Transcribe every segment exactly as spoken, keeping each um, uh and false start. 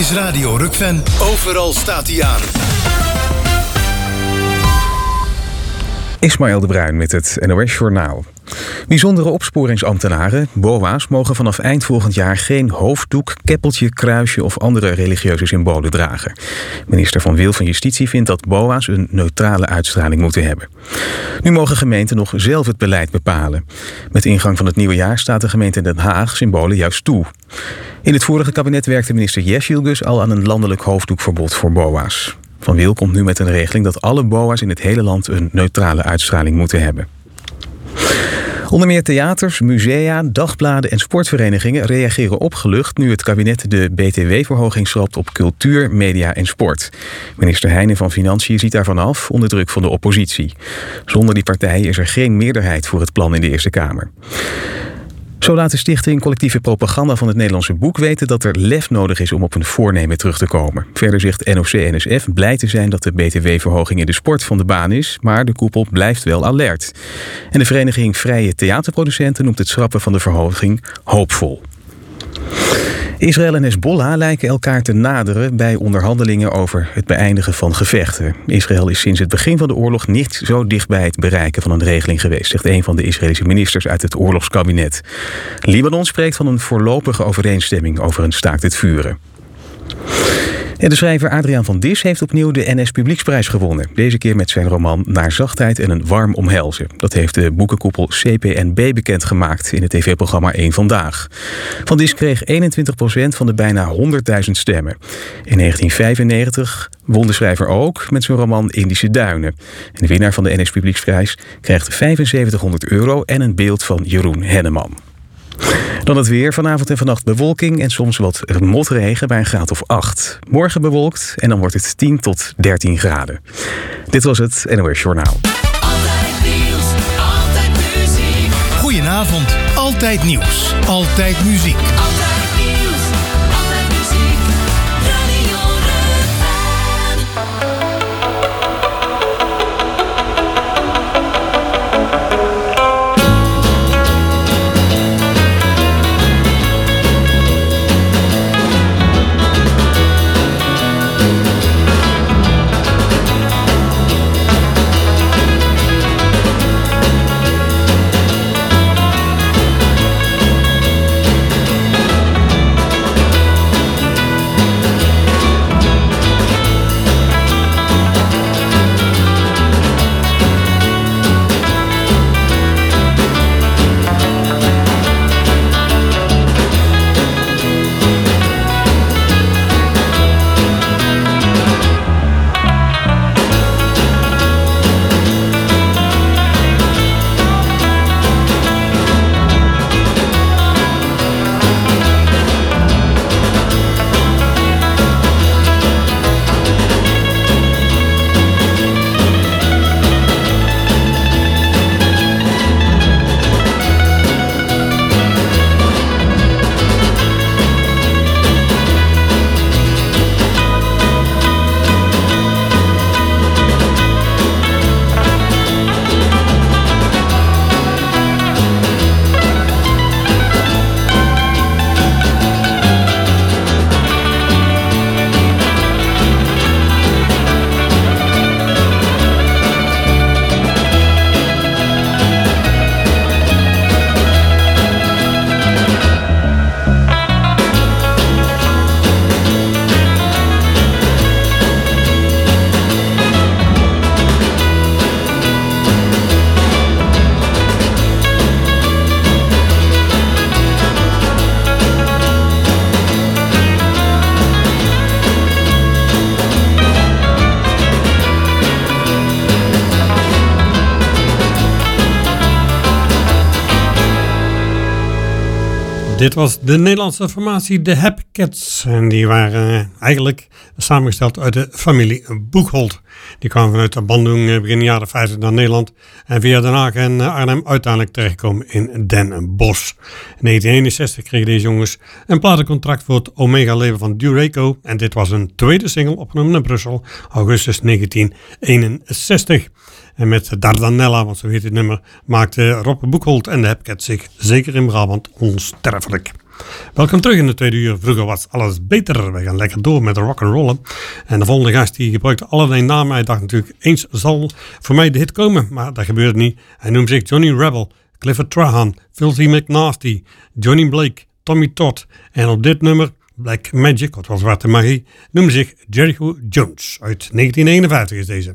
is Radio Rukven. Overal staat hij aan. Ismaël de Bruin met het N O S Journaal. Bijzondere opsporingsambtenaren, B O A's, mogen vanaf eind volgend jaar geen hoofddoek, keppeltje, kruisje of andere religieuze symbolen dragen. Minister Van Wil van Justitie vindt dat B O A's een neutrale uitstraling moeten hebben. Nu mogen gemeenten nog zelf het beleid bepalen. Met ingang van het nieuwe jaar staat de gemeente Den Haag symbolen juist toe. In het vorige kabinet werkte minister Jesjilgus al aan een landelijk hoofddoekverbod voor B O A's. Van Wil komt nu met een regeling dat alle B O A's in het hele land een neutrale uitstraling moeten hebben. Onder meer theaters, musea, dagbladen en sportverenigingen reageren opgelucht nu het kabinet de B T W-verhoging schrapt op cultuur, media en sport. Minister Heijnen van Financiën ziet daarvan af onder druk van de oppositie. Zonder die partijen is er geen meerderheid voor het plan in de Eerste Kamer. Zo laat de stichting Collectieve Propaganda van het Nederlandse Boek weten dat er lef nodig is om op een voornemen terug te komen. Verder zegt N O C N S F blij te zijn dat de B T W-verhoging in de sport van de baan is, maar de koepel blijft wel alert. En de vereniging Vrije Theaterproducenten noemt het schrappen van de verhoging hoopvol. Israël en Hezbollah lijken elkaar te naderen bij onderhandelingen over het beëindigen van gevechten. Israël is sinds het begin van de oorlog niet zo dicht bij het bereiken van een regeling geweest, zegt een van de Israëlische ministers uit het oorlogskabinet. Libanon spreekt van een voorlopige overeenstemming over een staakt het vuren. En de schrijver Adriaan van Dis heeft opnieuw de N S Publieksprijs gewonnen. Deze keer met zijn roman Naar zachtheid en een warm omhelzen. Dat heeft de boekenkoepel C P N B bekendgemaakt in het tv-programma één Vandaag. Van Dis kreeg eenentwintig procent van de bijna honderdduizend stemmen. In negentien vijfennegentig won de schrijver ook met zijn roman Indische Duinen. En de winnaar van de N S Publieksprijs krijgt vijfenzeventighonderd euro en een beeld van Jeroen Henneman. Dan het weer. Vanavond en vannacht bewolking en soms wat motregen bij een graad of acht. Morgen bewolkt en dan wordt het tien tot dertien graden. Dit was het N O S Journaal. Altijd nieuws, altijd muziek. Goedenavond. Altijd nieuws, altijd muziek. Altijd nieuws, altijd muziek. Radio Dit was de Nederlandse formatie de Hepcats. En die waren eigenlijk samengesteld uit de familie Boekholt. Die kwamen vanuit de Bandung begin jaren vijftig naar Nederland. En via Den Haag en Arnhem uiteindelijk terechtgekomen in Den Bosch. In negentien eenenzestig kregen deze jongens een platencontract voor het Omega-label van Dureco. En dit was een tweede single opgenomen in Brussel, augustus negentien eenenzestig. En met Dardanella, want zo heet het nummer, maakte Rob Boekholt en de Hepcats zich zeker in Brabant onsterfelijk. Welkom terug in de tweede uur. Vroeger was alles beter. We gaan lekker door met de rock'n'rollen. En de volgende gast die gebruikte allerlei namen. Hij dacht natuurlijk, eens zal voor mij de hit komen. Maar dat gebeurde niet. Hij noemt zich Johnny Rebel, Clifford Trahan, Phil C. McNasty, Johnny Blake, Tommy Todd. En op dit nummer, Black Magic, wat was zwarte magie, noemde zich Jericho Jones. Uit negentien eenenvijftig is deze.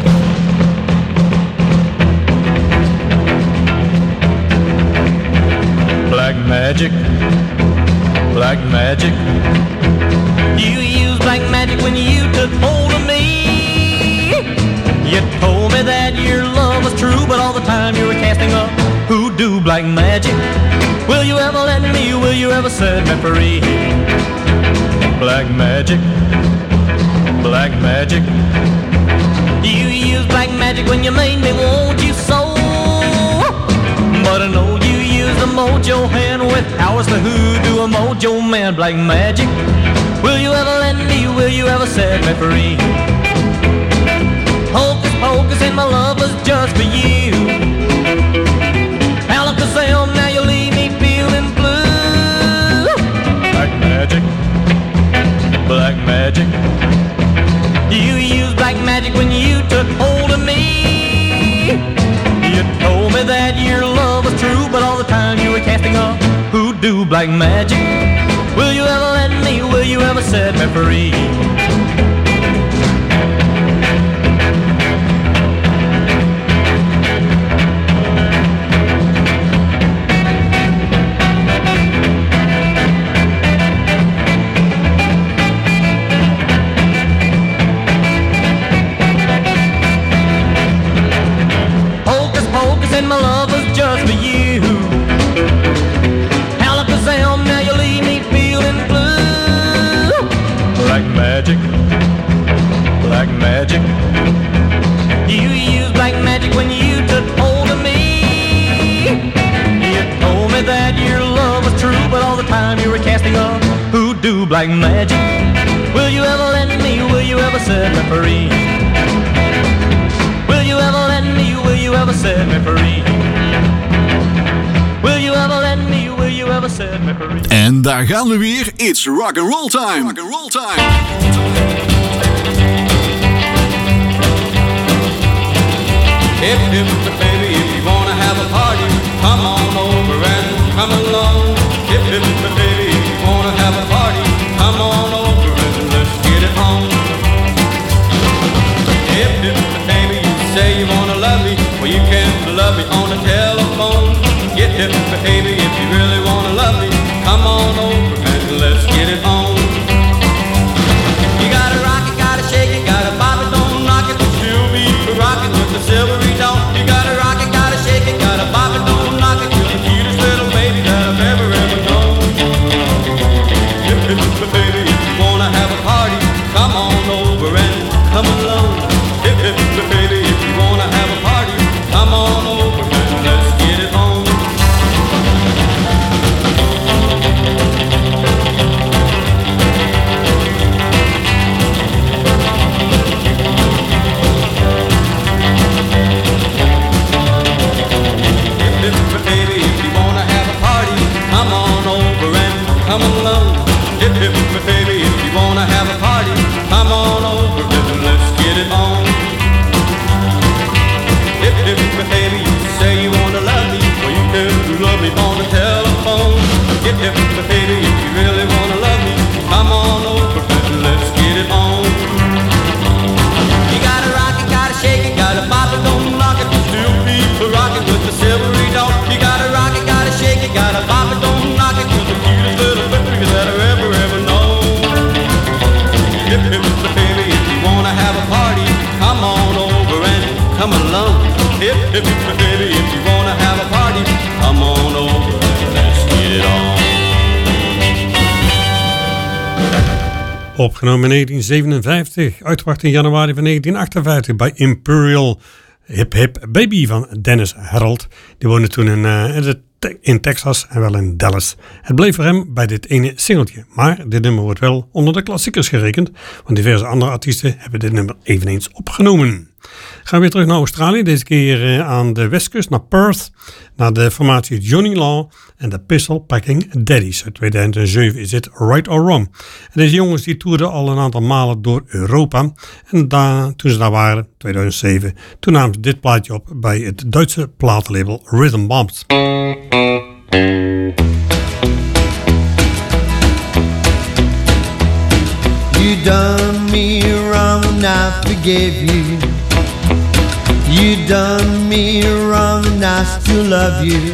Black magic, black magic. You used black magic when you took hold of me. You told me that your love was true, but all the time you were casting a hoodoo black magic. Will you ever let me, will you ever set me free? Black magic, black magic. You used black magic when you made me want you so. But I know you used a mojo hand with powers to hoodoo a mojo man. Black magic, will you ever let me, will you ever set me free? Hocus pocus and my love was just for you. Alakazam, now you leave me feeling blue. Black magic, black magic. You used black magic when you took hold of me. You told me that your love was true, but all the time you were casting a hoodoo black magic. Will you ever let me, will you ever set me free? And my love was just for you. Alakazam, now you leave me feeling blue. Black magic, black magic. You used black magic when you took hold of me. You told me that your love was true, but all the time you were casting a hoodoo black magic. Will you ever let me, will you ever set me free? Will you ever let me, will you ever set me free? Will you ever let me, will you ever set me free? En daar gaan we weer. It's rock and roll time. Rock and roll time. Hip hip baby, if you wanna have a party, come on over and come along. Hip hip baby, if you wanna have a party, come on over and let's get it on. Hip hip baby, you say you wanna love me, well you can love me on the telephone. Get hip baby, if you really wanna love me, come on over and let's get it on. You gotta rock it, gotta shake it, gotta pop it, don't knock it, but still be rockin' with the silvery dawn. You gotta rock it, gotta shake it, gotta pop it, don't knock it, you're the cutest little baby that I've ever, ever known. Hip hip baby, if you wanna have a party, come on over and come along. Hip hip baby, if you wanna have a party, come on over and let's get it on. Come along, hip hip baby, if you wanna have a party, come on over and let's get it on. Hip hip baby, you say you wanna love me, well you can love me on the telephone. Hip hip baby, if you really wanna love me, come on over and let's get it on. You gotta rock it, gotta shake it, gotta pop it, don't knock it, but still keep rockin' with the silvery dawn. You gotta rock it, gotta shake it, gotta pop it, don't knock it, with the cutest little baby that I've ever, ever known. Hip hip baby, if you wanna have a party, come on over and come along. Hip hip baby, if you wanna have a party, come on over and let's get it on. Opgenomen in negentien zevenenvijftig, uitgebracht in januari van negentien achtenvijftig bij Imperial. Hip Hip Baby van Dennis Harold. Die woonde toen in, uh, in Texas en wel in Dallas. Het bleef voor hem bij dit ene singeltje. Maar dit nummer wordt wel onder de klassiekers gerekend. Want diverse andere artiesten hebben dit nummer eveneens opgenomen. Gaan we weer terug naar Australië. Deze keer aan de westkust, naar Perth. Naar de formatie Johnny Law en de Pistol Packing Daddies. Uit tweeduizend zeven is dit Right or Wrong. En deze jongens die toerden al een aantal malen door Europa. En daar, toen ze daar waren, tweeduizend zeven, toen namen ze dit plaatje op bij het Duitse platenlabel Rhythm Bombs. You done me wrong and I forgave you. You done me wrong and I still love you.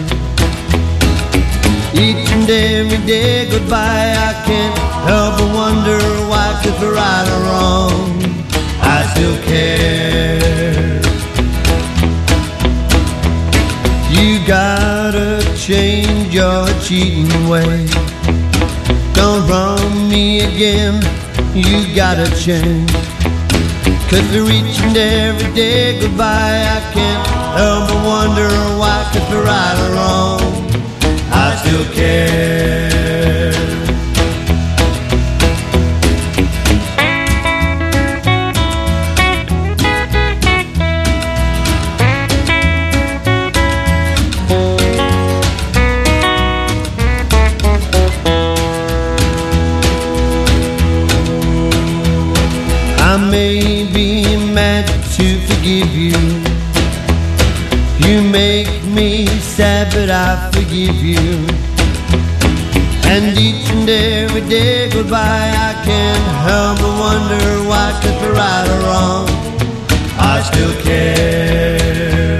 Each and every day goodbye, I can't help but wonder why, 'cause for right or wrong, I still care. You gotta change your cheating way. Don't wrong me again, you gotta change. 'Cause for each and every day goodbye, I can't help but wonder why, 'cause for right or wrong, I still care. I may be mad to forgive you. You make me sad, but I forgive you. And each and every day goodbye, I can't help but wonder why, 'cause for right or wrong, I still care.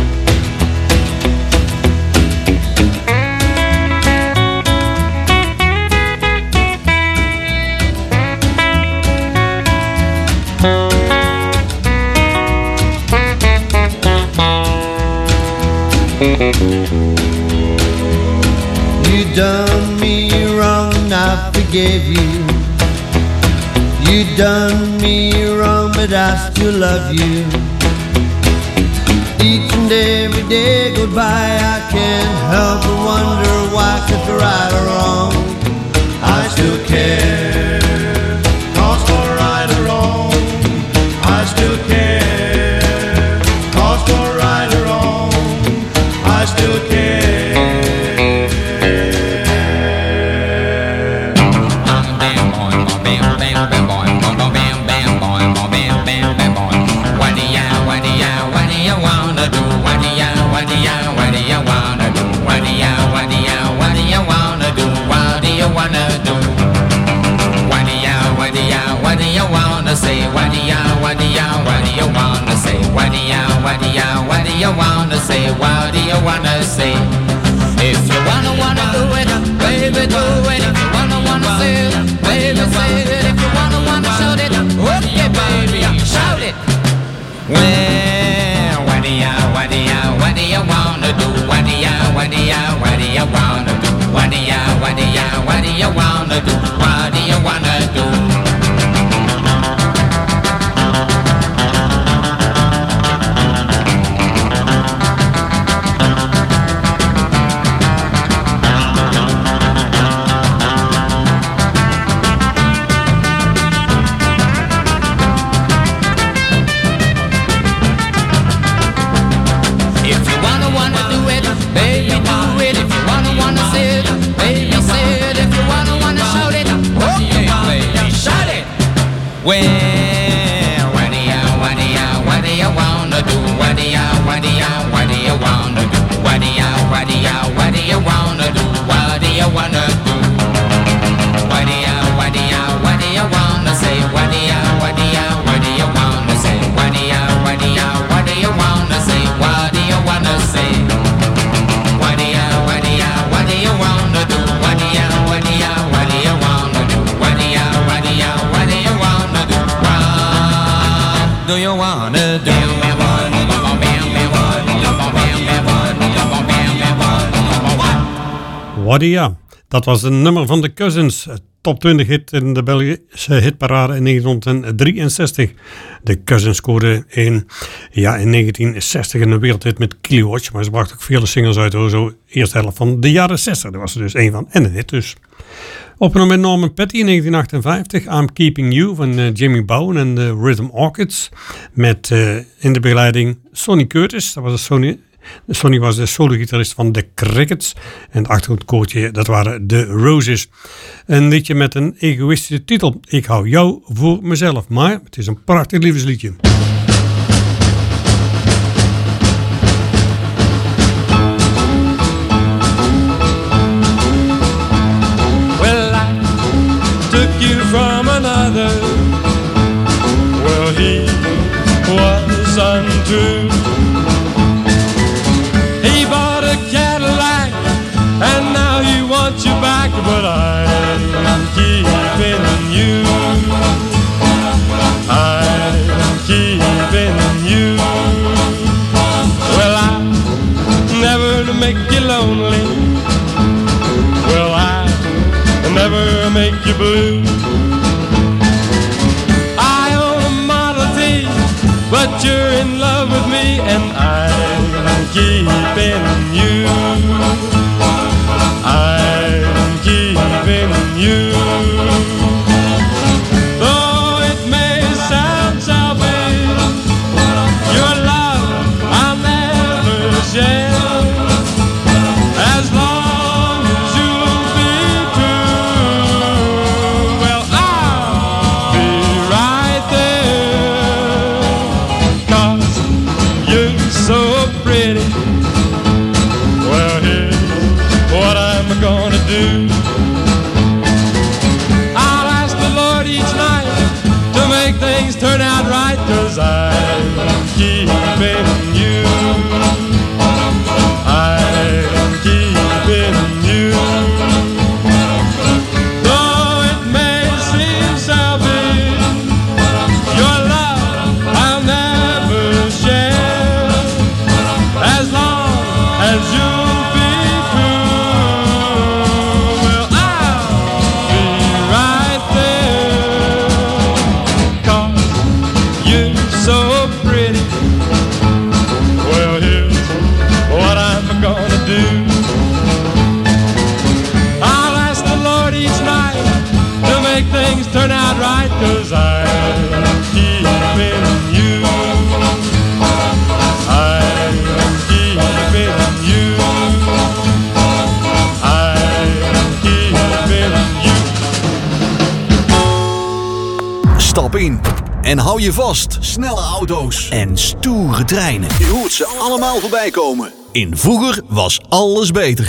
You done me wrong and I forgave you. You done me wrong but I still love you. Each and every day goodbye, I can't help but wonder why, 'cause for right or wrong, I still care. 'Cause for right or wrong, I still care. 'Cause for right or wrong, I still care. Say what do you, what do you, what do you wanna say? What do you, what do you, what do you wanna say? What do you wanna say? If you wanna wanna do it, baby do it. If you wanna wanna say it, baby say it. If you wanna wanna shout it, okay baby, shout it. Well, what do you, what do you, what do you wanna do? What do you, what do you, what do you wanna do? What do you, what do you, what do you wanna do? What do you wanna do? Well, what do you, what do you, what do you wanna do? What do you, what do you, what do you wanna do? What do you, what do you, what do you wanna do? What do you wanna do? What do you, what do you, what do you wanna say? What do you, what do you, what do you wanna say? What do you, what do you, what do you wanna say? What do you wanna say? What do you, what do you, what do you wanna do? What do you, what do you, what do you wanna do? What do you, what do you, what do you wanna do? Do you wanna do? Waddia, dat was een nummer van de Cousins, top twintig hit in de Belgische hitparade in negentien drieënzestig. De Cousins scoorden in, ja, in negentien zestig een wereldhit met Kilowatch, maar ze brachten ook vele singles uit, hoor, zo eerste helft van de jaren zestig. Daar was er dus één van en een hit dus. Opgenomen met Norman Petty in negentien achtenvijftig. I'm Keeping You van uh, Jimmy Bowen en de Rhythm Orchids. Met uh, in de begeleiding Sonny Curtis. Dat was de Sonny. Sonny was de solo-gitarist van The Crickets. En het achtergrondkoortje, dat waren The Roses. Een liedje met een egoïstische titel. Ik hou jou voor mezelf. Maar het is een prachtig liefdesliedje. From another, well, he was untrue. He bought a Cadillac and now he wants you back, but I'm keeping you. I'm keeping you. Well, I never make you lonely. Well, I never make you blue. But you're in love with me and I'm keeping you. I'm keeping you. Though it may sound selfish, your love I'll never share. As long as you'll be true, well, I'll be right there. So pretty. Well, here's what I'm gonna do. I'll ask the Lord each night to make things turn out right, 'cause I'm keeping you. I'm keeping you. Though it may seem selfish, your love I'll never share. As long as you'll be true, well, I'll be right there. 'Cause you're so pretty. Well, here's what I'm gonna do. I'll ask the Lord each night to make things turn out right, 'cause I'm keeping you. I'm keeping you. I'm keeping you. Stap in en hou je vast. Snelle auto's en stoere treinen. Je hoort ze allemaal voorbij komen. In Vroeger was alles beter.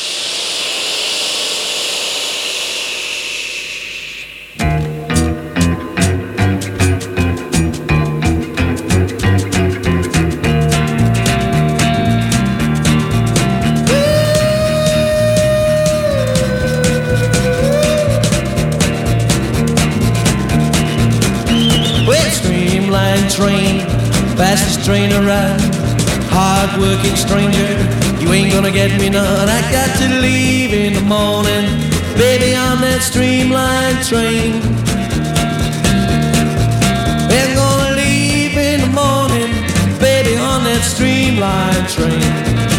Train, fastest train around. Hard-working stranger, you ain't gonna get me none. I got to leave in the morning, baby, on that streamline train. I'm gonna leave in the morning, baby, on that streamline train.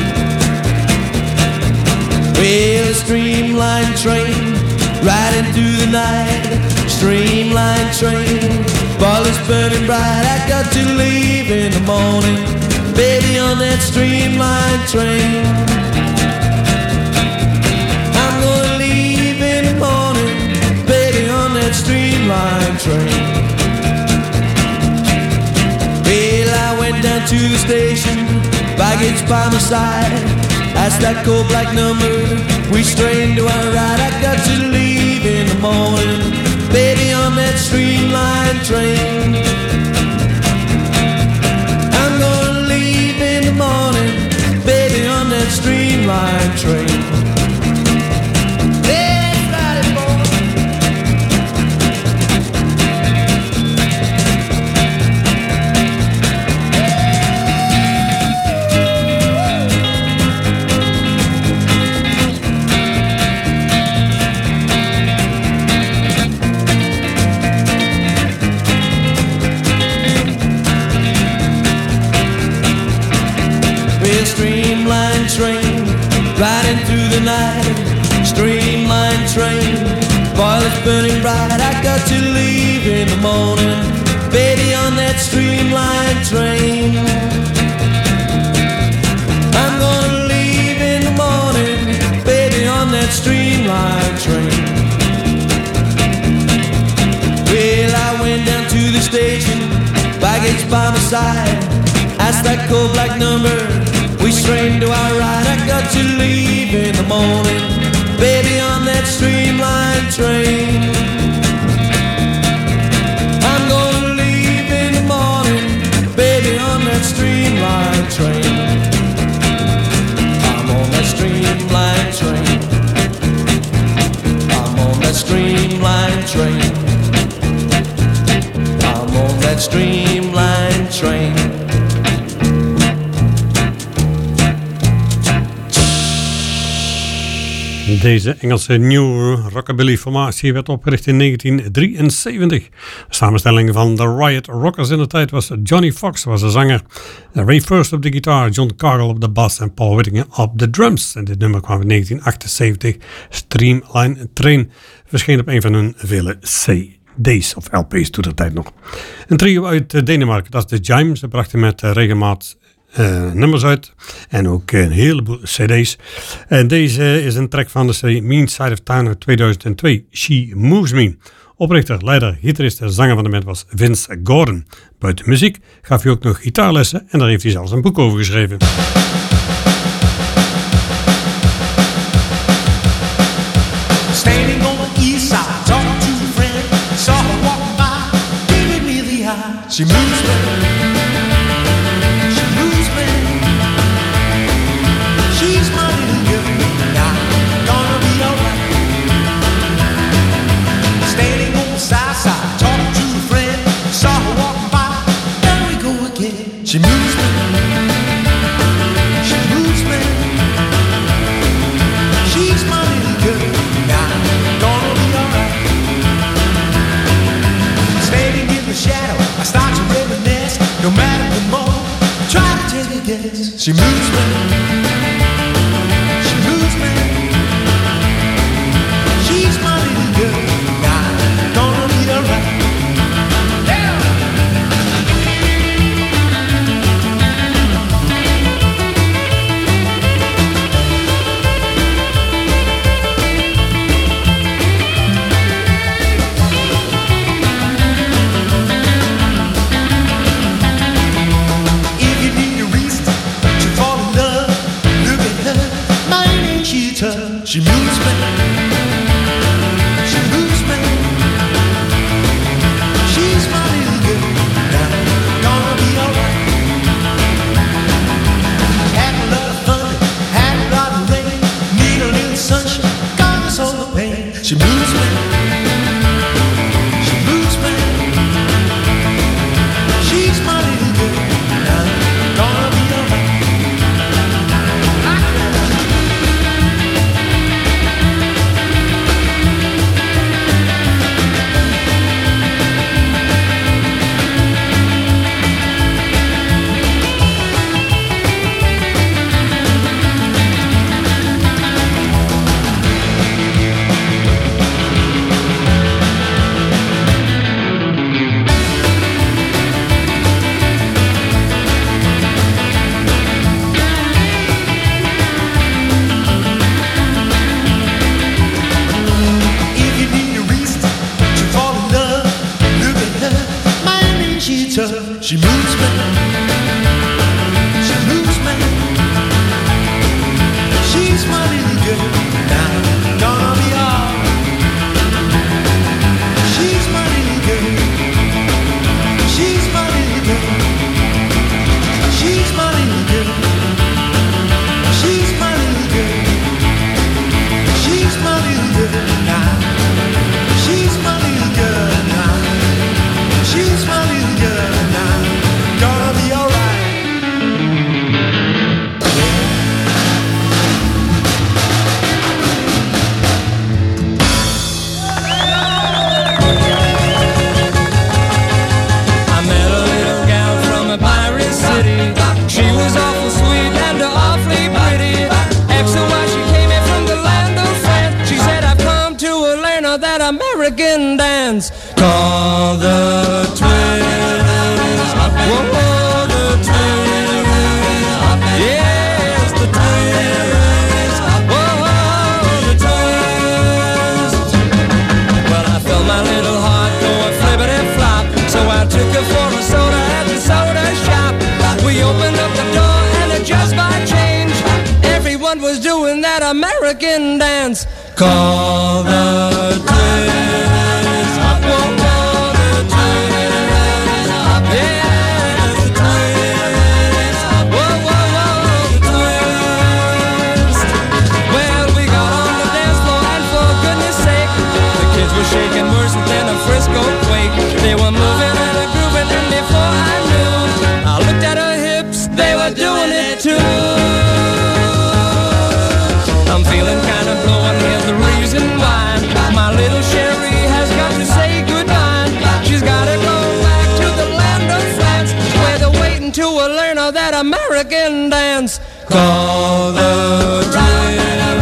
Well, a streamline train, riding through the night. Streamline train, ball is burning bright. I got to leave in the morning, baby, on that streamline train. I'm gonna leave in the morning, baby, on that streamline train. Well, I went down to the station, baggage by my side. That's that cold black number, we strained to our ride. I got to leave in the morning, baby, on that streamline train. I'm gonna leave in the morning, baby, on that streamline train. Let's ride it, boy. Streamline train, riding through the night. streamline train. Boiler's burning bright, I got to leave in the morning. Baby, on that streamline train. I'm gonna leave in the morning. Baby, on that streamline train. Well, I went down to the station, baggage by my side. Asked that cold black number, we strained to our ride. I got to leave in the morning, baby, on that streamline train. I'm gonna leave in the morning, baby, on that streamline train. I'm on that streamline train. I'm on that streamline train. I'm on that streamline train. Deze Engelse New Rockabilly formatie werd opgericht in negentien drieënzeventig. De samenstelling van de Riot Rockers in de tijd was Johnny Fox was de zanger, Ray First op de gitaar, John Cargill op de bas en Paul Whittingham op de drums. En dit nummer kwam in negentien achtenzeventig. Streamline Train verscheen op een van hun vele C D's of L P's toen de tijd nog. Een trio uit Denemarken, dat is de Jime. Ze brachten met regelmaat Uh, nummers uit en ook een heleboel cd's. En deze is een track van de serie Mean Side of Town uit tweeduizend twee, She Moves Me. Oprichter, leider, gitarist en zanger van de band was Vince Gordon. Buiten muziek gaf hij ook nog gitaarlessen en daar heeft hij zelfs een boek over geschreven. Standing on the east side, talking to a friend, saw her walking by, giving me the eye. She moves me. She moves me, she moves me. She's my little girl, now gonna be alright. Standing in the shadow, I start to reminisce. No matter the more, try to take a guess. She moves me, she moves me. She's my little girl, now gonna be alright. Look Call the twins. Whoa, whoa, the twins. Yes, the twins. Whoa, whoa, the twins. Well, I felt my little heart going flippity flop, so I took her for a soda at the soda shop. We opened up the door and it just might change. Everyone was doing that American dance. Call the twins. Shaking worse than a Frisco quake. They were moving and a grooving, and before I knew, I looked at her hips, they were doing it too. I'm feeling kind of low, and here's the reason why. My little Sherry has got to say goodbye. She's gotta go back to the land of France, where they're waiting to learn all that American dance. Call the twins.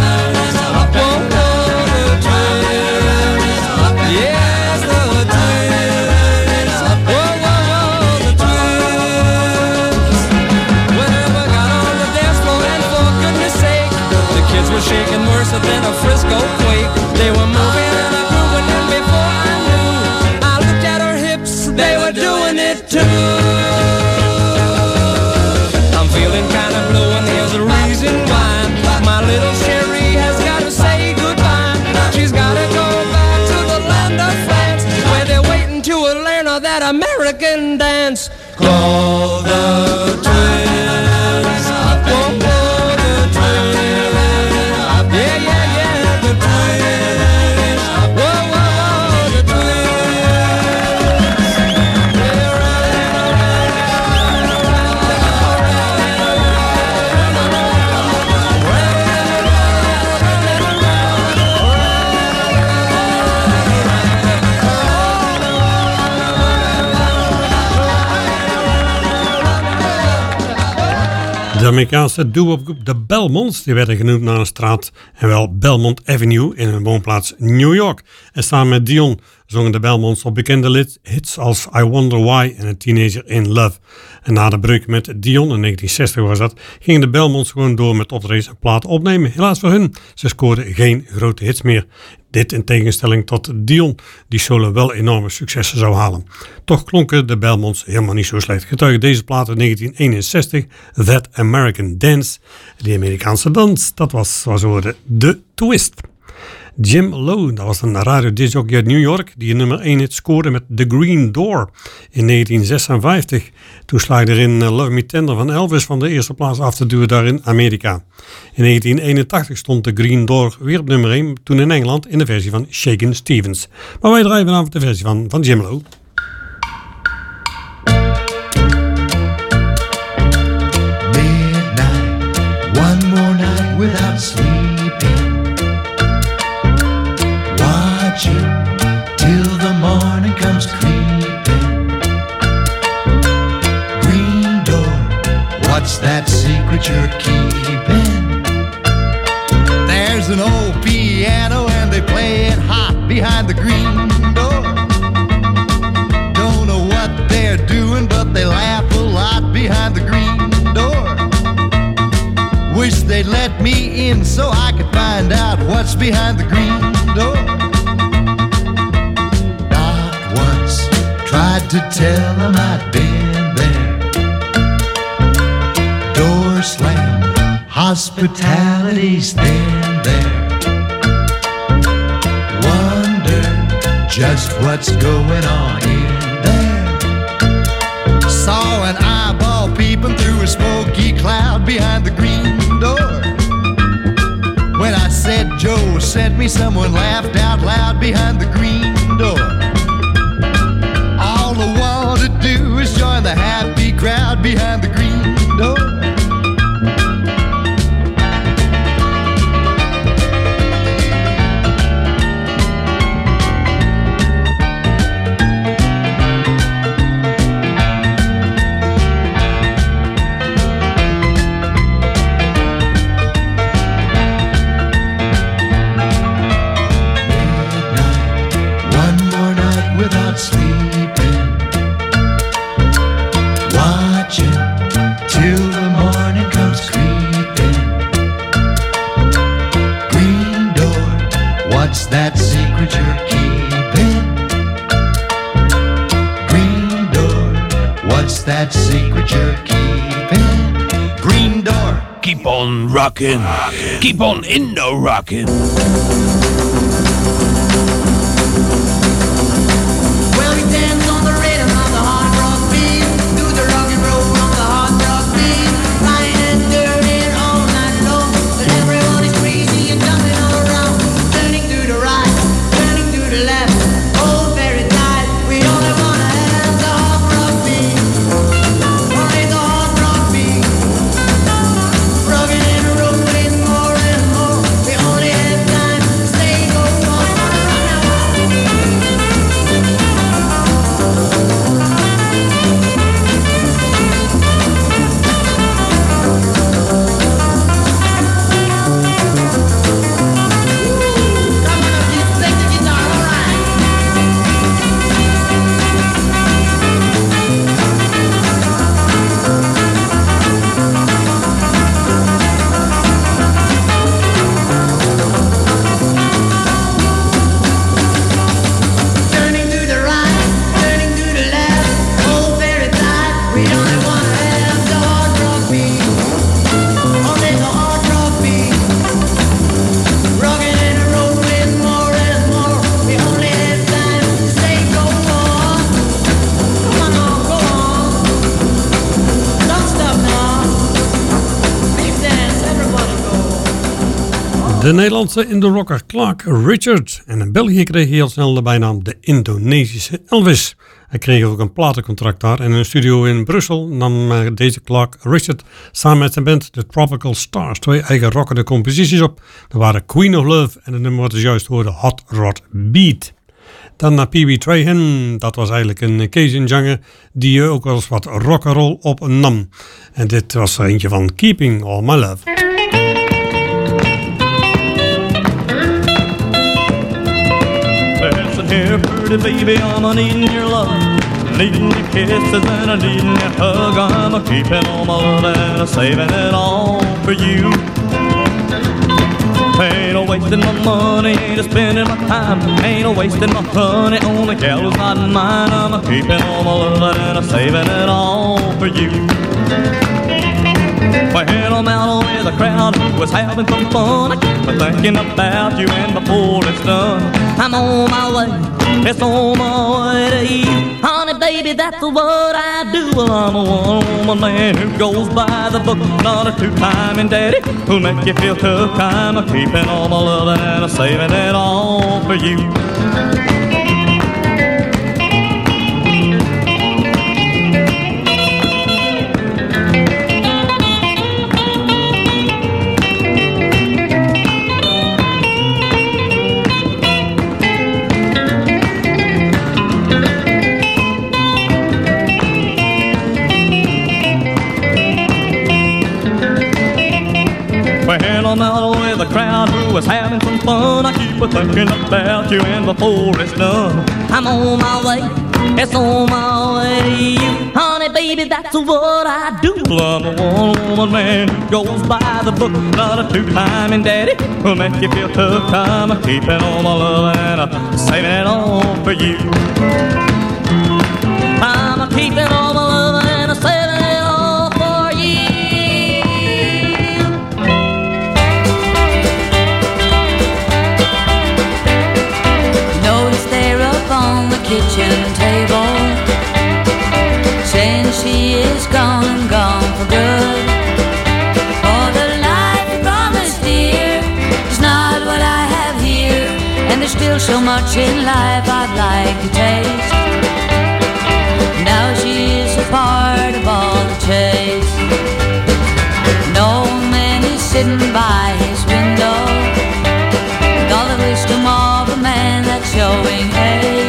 Shaking worse than a Frisco quake. They were moving and a grooving, and before I knew, I looked at her hips, they were doing it too. I'm feeling kind of blue, and here's the reason why. My little Sherry has got to say goodbye. She's got to go back to the land of France, where they're waiting to learn all that American dance. Call the twins. De Amerikaanse doo-wop de Belmonts die werden genoemd naar een straat, en wel Belmont Avenue in een woonplaats New York. En samen met Dion zongen de Belmonts op bekende hits als I Wonder Why en A Teenager in Love. En na de breuk met Dion in negentien zestig was dat, gingen de Belmonts gewoon door met optredens en platen opnemen. Helaas voor hun, ze scoorden geen grote hits meer. Dit in tegenstelling tot Dion, die solo wel enorme successen zou halen. Toch klonken de Belmonts helemaal niet zo slecht. Getuige deze plaat uit negentien eenenzestig, That American Dance. Die Amerikaanse dans, dat was, zoals we hoorden, de twist. Jim Lowe, dat was een radiodiscjockey uit New York die een nummer één hit scoorde met The Green Door in negentien zesenvijftig. Toen slaagde er in Love Me Tender van Elvis van de eerste plaats af te duwen daar in Amerika. In negentien eenentachtig stond The Green Door weer op nummer één, toen in Engeland in de versie van Shakin' Stevens. Maar wij draaien vanavond de versie van, van Jim Lowe. Midnight, one more night without sleeping. Till the morning comes creeping. Green door, what's that secret you're keeping? There's an old piano and they play it hot behind the green door. Don't know what they're doing, but they laugh a lot behind the green door. Wish they'd let me in so I could find out what's behind the green door. Tried to tell them I'd been there. Door slammed, hospitality's thin there. Wonder just what's going on in there. Saw an eyeball peeping through a smoky cloud behind the green door. When I said Joe sent me, someone laughed out loud behind the green door. All I want to do is join the happy crowd behind the green door. Midnight, one more night without keep on rocking, keep on Indo-rocking. Well, he danced on the rhythm of the hard rock beat, do the rock and roll on the hard rock beat, flying and dirty all night long. But everyone is crazy and jumping all around, turning to the right, turning to the left. Oh, very tight. We only wanna have the hard rock beat, only the hard rock beat, rocking and rolling more and more. We only have time to stay go on. Turning to the right, turning to the left, oh very tight. We only wanna have the hard rock beat, only the hard rock beat, rocking and rolling more and more. We only have time to say go on, come on, now, go on, don't stop now, big dance, everybody go. De Nederlandse Indo-rocker Clark Richard. En in België kreeg hij heel snel de bijnaam de Indonesische Elvis. Hij kreeg ook een platencontract daar. En in een studio in Brussel nam eh, deze Clark Richard samen met zijn band The Tropical Stars twee eigen rockende composities op. Dat waren Queen of Love en het nummer wat dus juist hoorde, Hot Rod Beat. Dan naar P B Trahan. Dat was eigenlijk een Cajun zanger die ook wel eens wat rock'n'roll opnam. En dit was er eentje van Keeping All My Love. Listen here, pretty baby, I'm a needing your love, needing your kisses and a needing your hug. I'm a keeping all my love and a saving it all for you. Ain't a wasting my money, ain't a spending my time, ain't a wasting my honey on a gal who's not mine. I'm a keeping all my love and a saving it all for you. Well, I'm out with a crowd who was having some fun. I keep thinking about you, and before it's done, I'm on my way, it's on my way to you. Honey, baby, that's what I do. Well, I'm a one-woman man who goes by the book, not a two-timing daddy who'll make you feel tough. I'm a keeping all my love and a saving it all for you. Well, I'm out with a crowd who was having some fun. I keep a thinking about you, and before it's done, I'm on my way, it's on my way to you. Honey, baby, that's what I do. I'm a one-woman man who goes by the book, not a two-timing daddy who'll make you feel tough. I'm a keeping all my love and a saving it all for you. I'm a keeping all my love and a saving it all for you. Kitchen table, saying she is gone and gone for good. For the life you promised, dear, is not what I have here, and there's still so much in life I'd like to taste. Now she is a part of all the chase. No man is sitting by his window, with all the wisdom of a man that's showing age.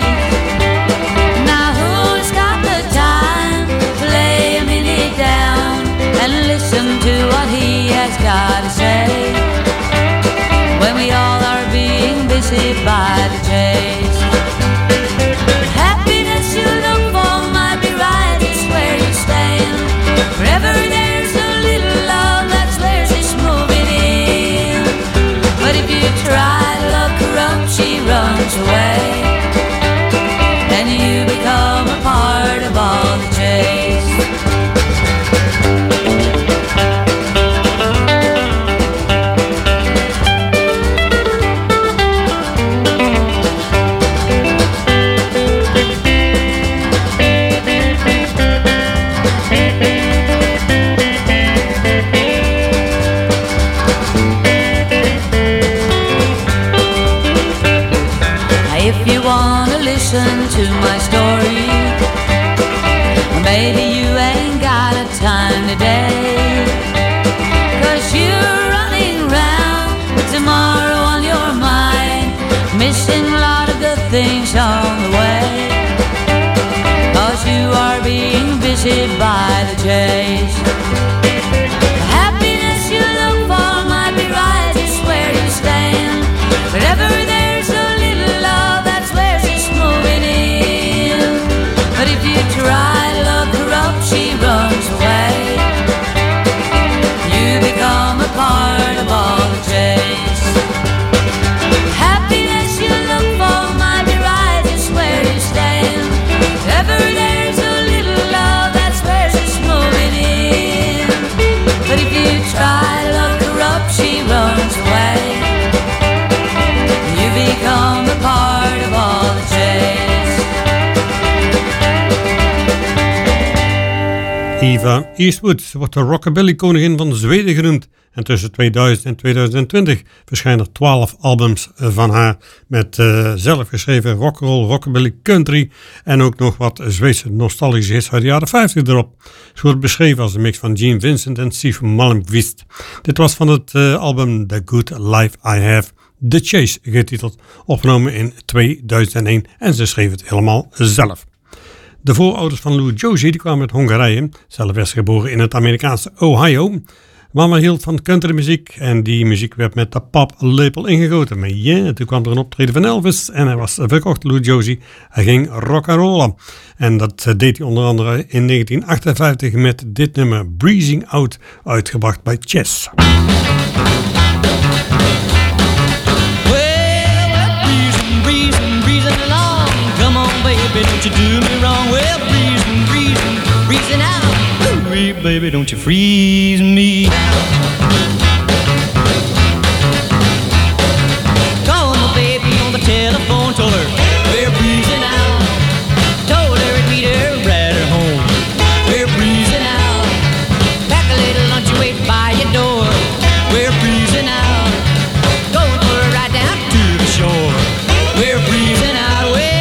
Listen to what he has got to say, when we all are being busy by the chase. Happiness you look for might be right, it's where you stand. Forever there's a little love, that's where she's moving in. But if you try to look her up, she runs away, and you become a part of all the chase. listen to my story. Maybe you ain't got a time today, 'cause you're running round with tomorrow on your mind, missing a lot of good things on the way, 'cause you are being busy by the chase. The happiness you look for might be right just where you stand, but ever there's a little love, that's where she's moving in. But if you try to look her up, she runs away. You become a part of all the chase. The happiness you look for might be right just where you stand, but ever there's a little love, that's where she's moving in. But if you try to look her up, she runs away. You become a part of all the chase. Eva Eastwood wordt de rockabilly-koningin van Zweden genoemd. En tussen tweeduizend en tweeduizend twintig verschijnen er twaalf albums van haar met uh, zelfgeschreven rock'n'roll, rockabilly, country en ook nog wat Zweedse nostalgische hits uit de jaren vijftig erop. Ze wordt beschreven als een mix van Gene Vincent en Siw Malmkvist. Dit was van het uh, album The Good Life I Have, The Chase getiteld, opgenomen in tweeduizend één en ze schreef het helemaal zelf. De voorouders van Lou Josie die kwamen uit Hongarije. Zelf werd ze geboren in het Amerikaanse Ohio. Mama hield van countrymuziek en die muziek werd met de paplepel ingegoten. Maar ja, yeah, toen kwam er een optreden van Elvis en hij was verkocht, Lou Josie. Hij ging rock'n'rollen. En dat deed hij onder andere in negentien achtenvijftig met dit nummer Breezing Out, uitgebracht bij Chess. Baby, don't you do me wrong. Well, breezing, breezing, breezing out. Ooh, baby, don't you freeze me. Call my baby on the telephone, told her we're breezing out. Told her I'd meet her right at home. We're breezing out. Pack a little lunch and wait by your door. We're breezing out. Going for a ride down to the shore. We're breezing out.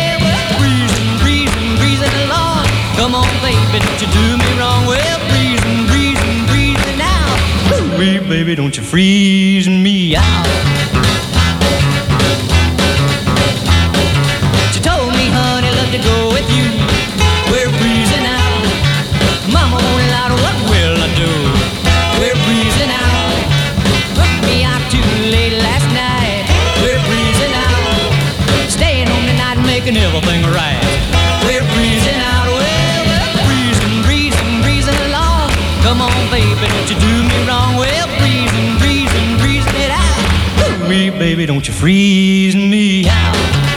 Come on, baby, don't you do me wrong. Well, breezing, breezing, breezing now. Ooh, baby, don't you freeze me out. She told me, honey, love to go with you. We're breezing out. Mama won't allow, what will I do? We're breezing out. Took me out too late last night. We're breezing out. Staying home tonight and making everything right. We're breezing out. Come on, baby, don't you do me wrong. Well, breezing, breezing, breezing it out. Ooh, baby, don't you freeze me out.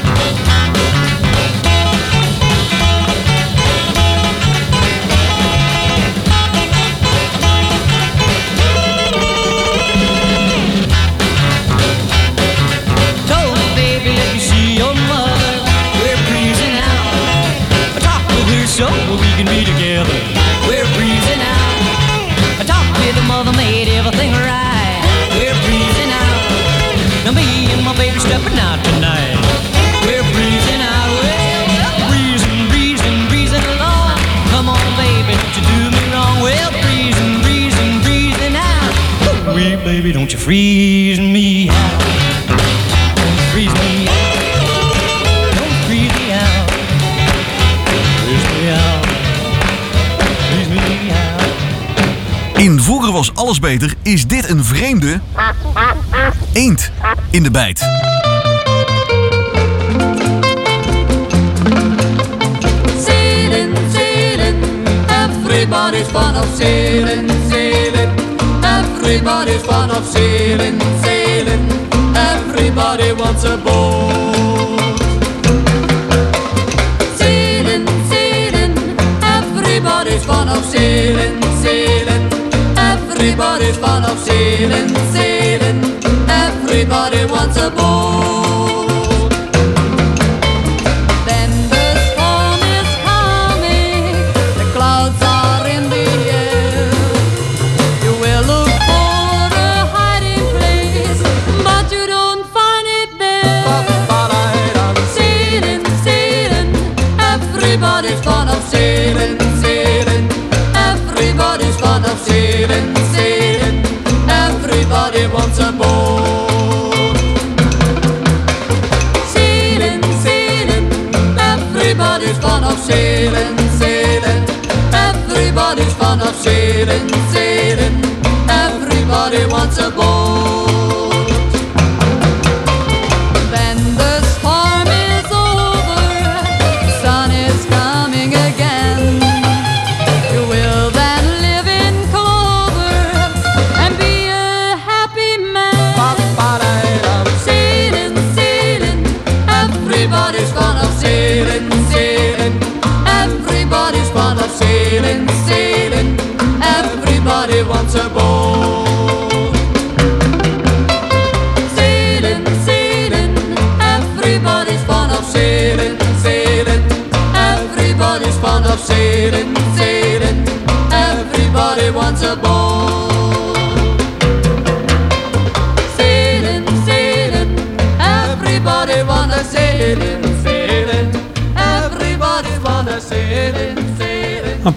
Told me, baby, let me see your mother. We're breezing out. Talk with her so we can be together. We're breezing out. I talked with the mother, made everything right. We're breezing out. Now me and my baby stepping out tonight. We're breezing out. Well, well, breezing, breezing, breezing along. Come on, baby, don't you do me wrong. Well, breezing, breezing, breezing out. Ooh, baby, don't you freeze me out. Don't freeze me out. Don't freeze me out. Freeze me out. Freeze me out. In Vroeger was alles beter is dit een vreemde eend in de bijt. Sailing, sailing, everybody's fond of sailing, sailing. Everybody's fond of sailing, sailing. Everybody wants a boat. Sailing, sailing, everybody's fond of sailing, sailing. Everybody's fond of sailing, sailing. Everybody wants a boat. Then the storm is coming, the clouds are in the air. You will look for a hiding place, but you don't find it there. Sailing, sailing,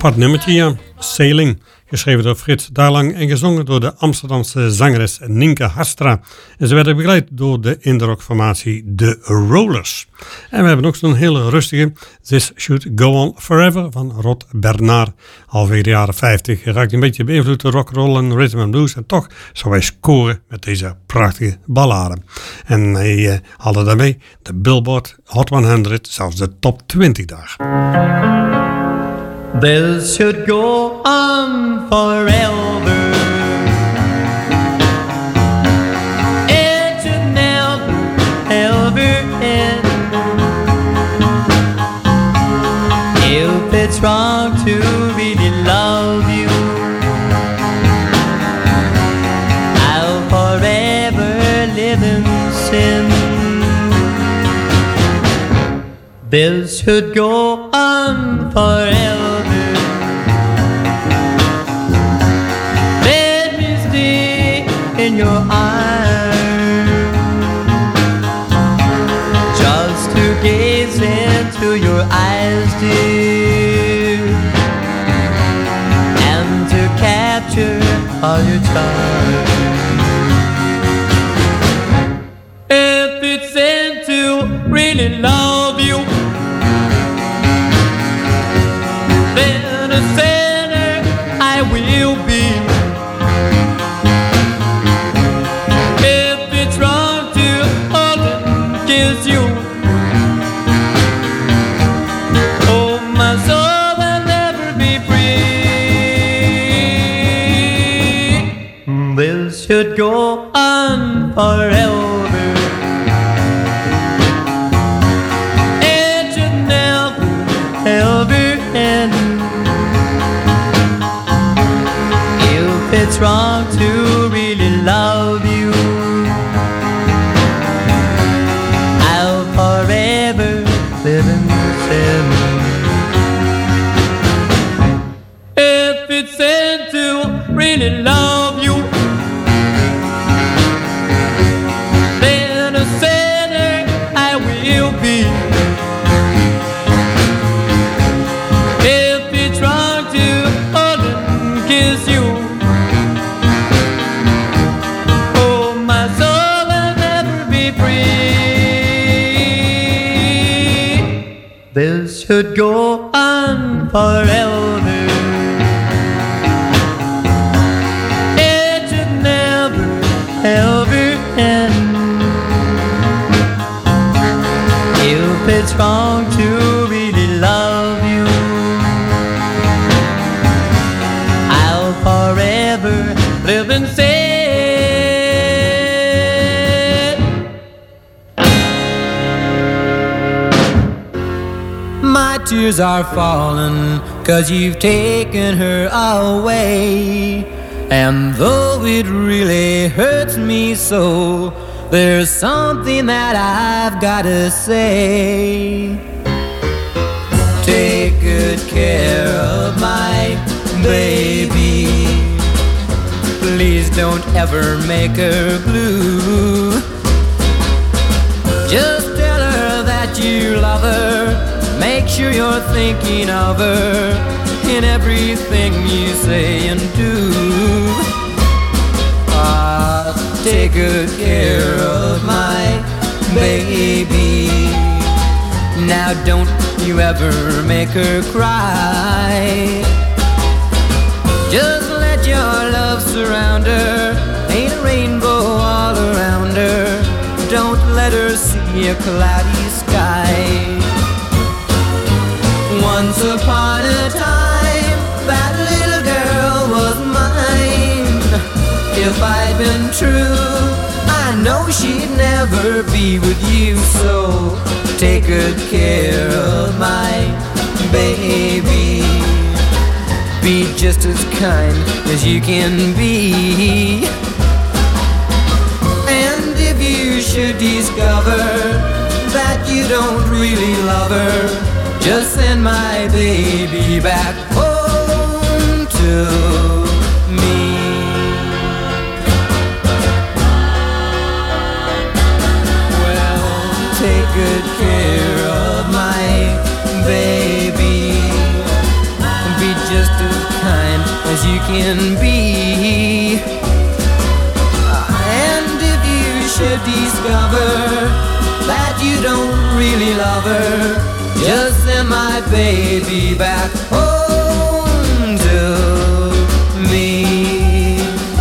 apart nummertje, ja. Sailing, geschreven door Frits Darlang en gezongen door de Amsterdamse zangeres Nienke Harstra. En ze werden begeleid door de indie-rockformatie The Rollers. En we hebben ook zo'n hele rustige This Should Go On Forever van Rod Bernard. Halverwege de jaren vijftig raakt een beetje beïnvloed door rock'n'roll en rhythm and blues. En toch zou hij scoren met deze prachtige ballade. En hij uh, haalde daarmee de Billboard Hot honderd, zelfs de top twintig daar. This should go on forever. It should never, ever end. If it's wrong to really love you, I'll forever live in sin. This should go on forever. Let me stay in your arms, just to gaze into your eyes, dear, and to capture all your charms. If it's in to really love you, then a sinner I will be. If it's wrong to hold and kiss you, oh, my soul will never be free. This should go on forever. It should never, ever end. If it's wrong to really love you, I'll forever live in sin. If it's sin to really love you, then a sinner I will be. If it's wrong to hold and kiss you, oh, my soul will never be free. This should go on forever. It should never, ever end. If it's wrong to really love you, I'll forever live in sin. My tears are falling 'cause you've taken her away. And though it really hurts me so, there's something that I've gotta say. Take good care of my baby. Please don't ever make her blue. Just tell her that you love her. Make sure you're thinking of her in everything you say and do. Ah, take good care of my baby. Now don't you ever make her cry. Just let your love surround her. Ain't a rainbow all around her. Don't let her see a cloudy sky. Once upon a time, that little girl was mine. If I'd been true, I know she'd never be with you. So take good care of my baby. Be just as kind as you can be. And if you should discover that you don't really love her, just send my baby back home to me. Well, take good care of my baby. Be just you can be. And if you should discover that you don't really love her, just send my baby back home to me.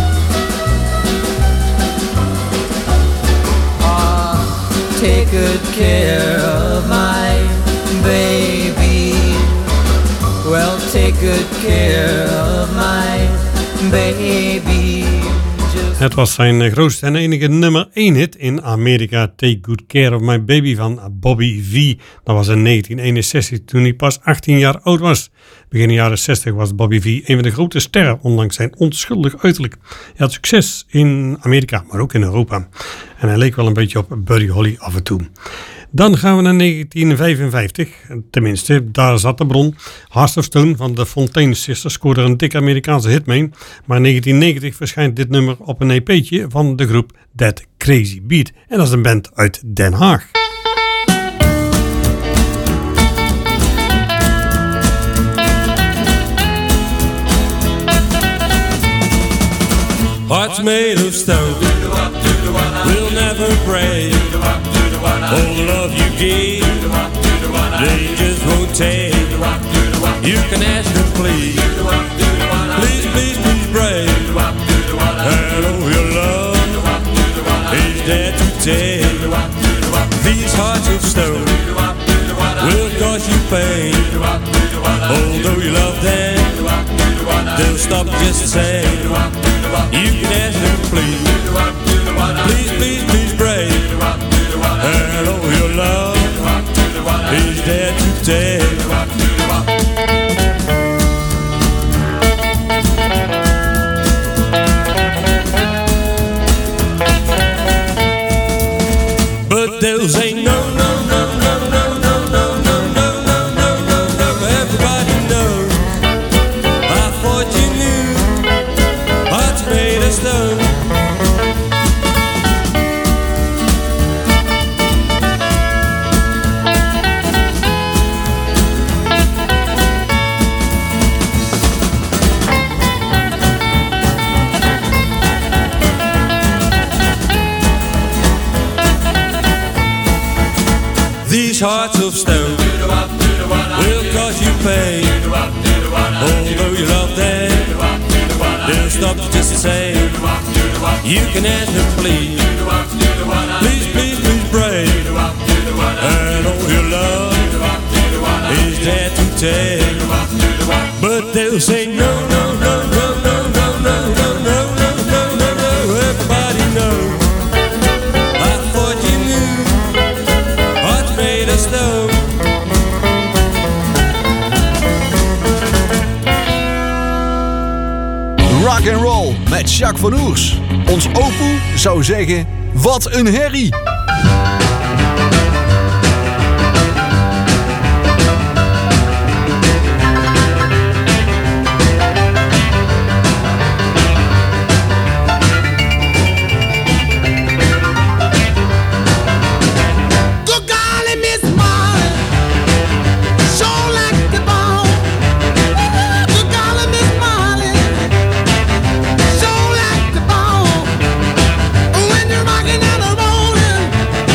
Ah, take good care of my baby. Well, take good care of my baby. Het was zijn grootste en enige nummer één hit in Amerika. Take Good Care of My Baby van Bobby V. Dat was in negentien eenenzestig toen hij pas achttien jaar oud was. Begin jaren zestig was Bobby V een van de grote sterren, ondanks zijn onschuldig uiterlijk. Hij had succes in Amerika, maar ook in Europa. En hij leek wel een beetje op Buddy Holly af en toe. Dan gaan we naar negentien vijfenvijftig, tenminste, daar zat de bron. Hearts of Stone van de Fontaine Sisters scoorde er een dikke Amerikaanse hit mee. Maar in negentien negentig verschijnt dit nummer op een E P'tje van de groep That Crazy Beat. En dat is een band uit Den Haag. Hearts made of stone will never break. All the love you give, they just won't take. You can ask and please, please, please, please break. And all your love is there to take. These hearts of stone will cause you pain. Although you love them, they'll stop just the same. You can ask them please, please, please, please break. And all your love is there to take. But they'll say no, no, no, no, no, no, no, no, no, no, no, no, no. Everybody knows. I thought you knew. Hearts made of stone. These hearts of stone will cause you pain. Although you love them, they'll stop just the same. You can ask them please, please, please, please break. And all your love is there to take. But they'll say no, no, no, no, no, no, no, no, no, no, no, no, no. Everybody knows. I thought you knew. Hearts made of stone. Rock and roll met Jacques van Oers. Ons opoe zou zeggen, wat een herrie. When you're rocking and a rolling,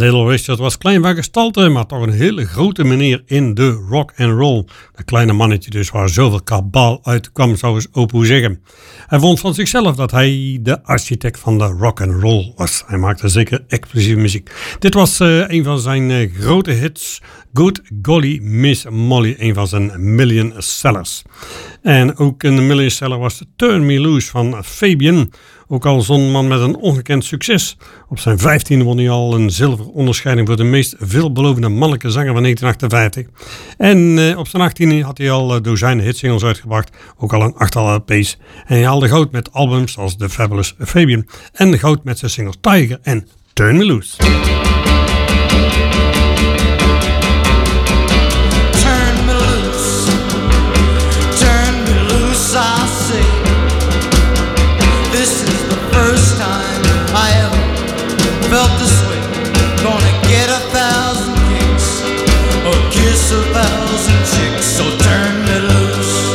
Little Richard was klein van gestalte, maar toch een hele grote meneer in de rock and roll. Dat kleine mannetje dus waar zoveel kabaal uit kwam, zou eens Opoe zeggen. Hij vond van zichzelf dat hij de architect van de rock and roll was. Hij maakte zeker explosieve muziek. Dit was uh, een van zijn uh, grote hits. Good Golly Miss Molly, een van zijn million sellers. En ook een million seller was Turn Me Loose van Fabian. Ook al zo'n man met een ongekend succes. Op zijn vijftiende won hij al een zilveren onderscheiding voor de meest veelbelovende mannelijke zanger van negentien achtenvijftig. En uh, op zijn achttiende had hij al uh, dozijnen hitsingles uitgebracht. Ook al een achttal L P's. En hij haalde goud met albums als The Fabulous Fabian. En goud met zijn singles Tiger en Turn Me Loose. Felt this way, gonna get a thousand kicks or kiss a thousand chicks, so turn me loose.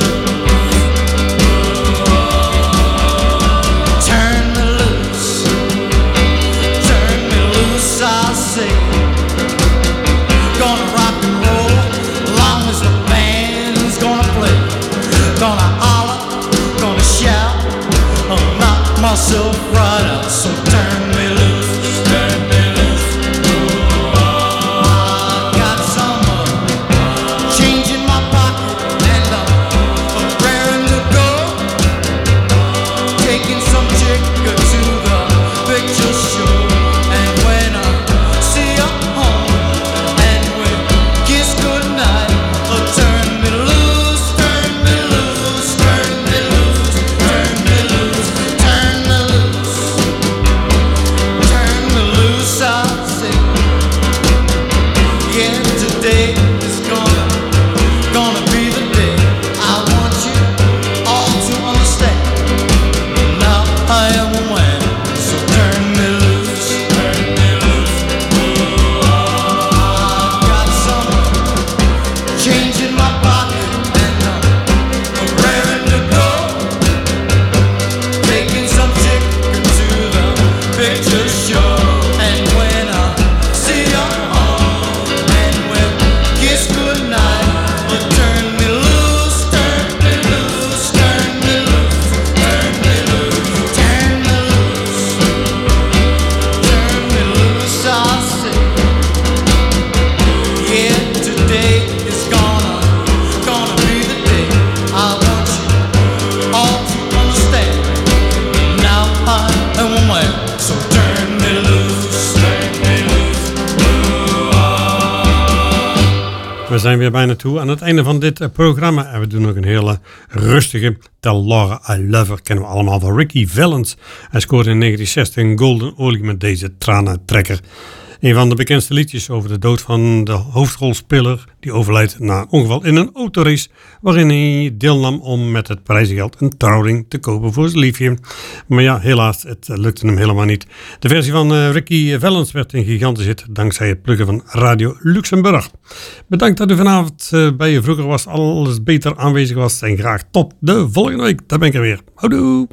Turn me loose. Turn me loose, I say. Gonna rock and roll long as the band's gonna play. Gonna holler, gonna shout, I'll knock myself right out, so turn me loose. We zijn weer bijna toe aan het einde van dit programma. En we doen nog een hele rustige Tell Laura I Love Her. Kennen we allemaal van Ricky Valens. Hij scoorde in negentien zestig een Golden Olie met deze tranentrekker. Een van de bekendste liedjes over de dood van de hoofdrolspeler die overlijdt na een ongeval in een autorace waarin hij deelnam om met het prijzengeld een trouwring te kopen voor zijn liefje. Maar ja, helaas, het lukte hem helemaal niet. De versie van uh, Ricky Valens werd een gigantische hit dankzij het pluggen van Radio Luxemburg. Bedankt dat u vanavond uh, bij je vroeger was, alles beter aanwezig was en graag tot de volgende week. Daar ben ik er weer. Houdoe!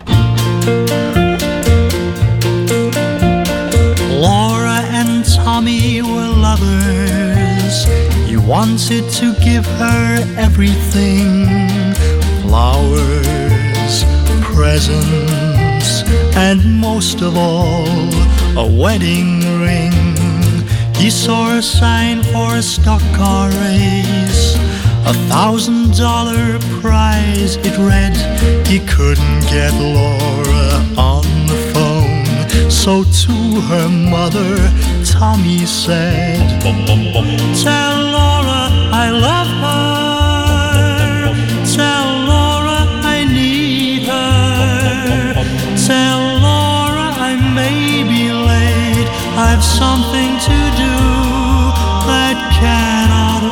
Tommy were lovers. He wanted to give her everything. Flowers, presents, and most of all, a wedding ring. He saw a sign for a stock car race. A thousand dollar prize, it read. He couldn't get Laura on the phone. So to her mother, Tommy said, tell Laura I love her. Tell Laura I need her. Tell Laura I may be late. I've something to do that cannot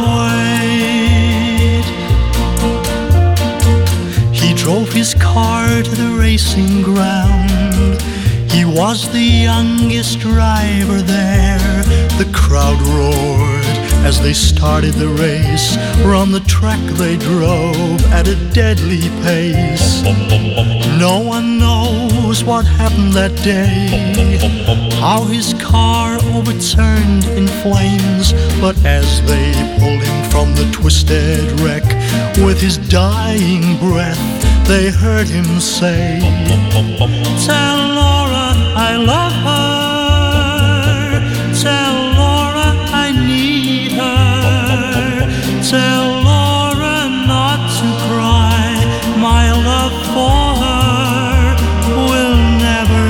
wait. He drove his car to the racing ground. He was the youngest driver there. The crowd roared as they started the race. From the track they drove at a deadly pace. No one knows knows what happened that day, how his car overturned in flames. But as they pulled him from the twisted wreck, with his dying breath, they heard him say, tell Laura I love her, tell Laura I need her, tell Laura not to cry, my love for her will never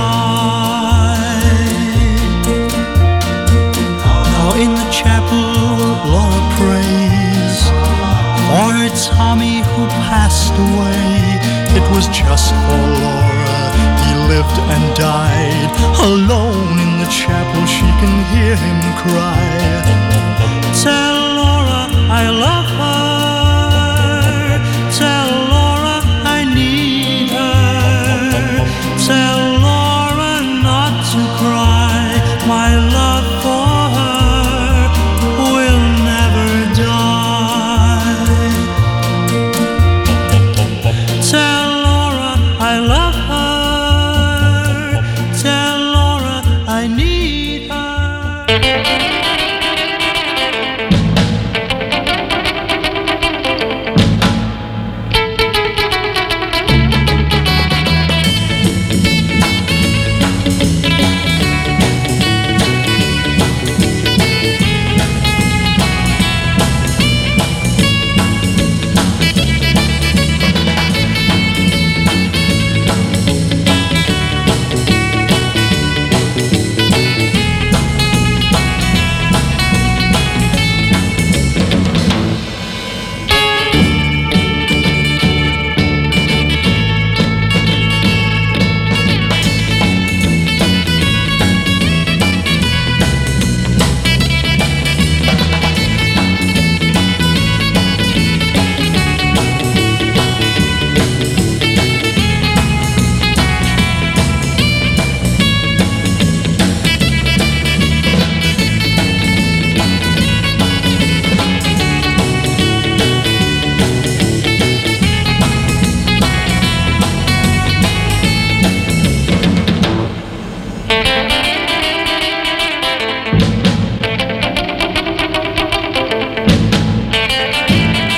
die. Now in the chapel Laura prays for her Tommy who passed away. It was just for Laura he lived and died. Alone in the chapel she can hear him cry, tell Laura I love